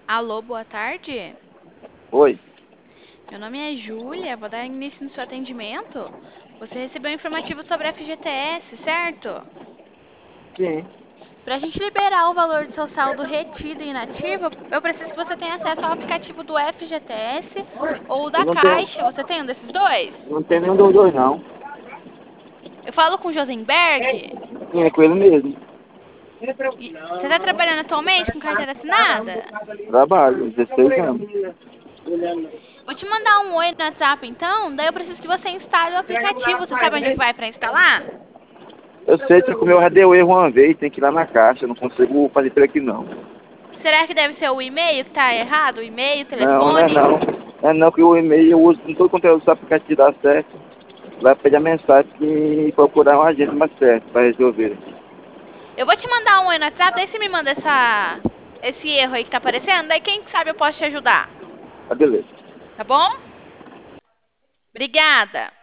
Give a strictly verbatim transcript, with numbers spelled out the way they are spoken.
Alô, boa tarde. Oi. Meu nome é Júlia, vou dar início no seu atendimento. Você recebeu um informativo sobre a F G T S, certo? Sim. Para a gente liberar o valor do seu saldo retido e inativo, eu preciso que você tenha acesso ao aplicativo do F G T S ou Eu da não tenho, Caixa. Você tem um desses dois? não tenho nenhum dos dois, não. Eu falo com o Josenberg. Sim, é com ele mesmo. E você está trabalhando atualmente com carteira assinada? Trabalho, dezesseis anos. Vou te mandar um oi no WhatsApp então, daí eu preciso que você instale o aplicativo. Você sabe onde que vai para instalar? Eu sei que o meu já deu erro uma vez, tem que ir lá na caixa, eu não consigo fazer por aqui não. Será que deve ser o e-mail que está errado? O e-mail, o Não, não é telefone? não. Não é não que o e-mail eu uso, não todo conteúdo do aplicativo dá certo. Vai pedir a mensagem que procurar um agente mais certo para resolver. Eu vou te mandar um oi no WhatsApp, daí você me manda essa, esse erro aí que tá aparecendo, daí quem sabe eu posso te ajudar, Tá beleza. tá bom? Obrigada!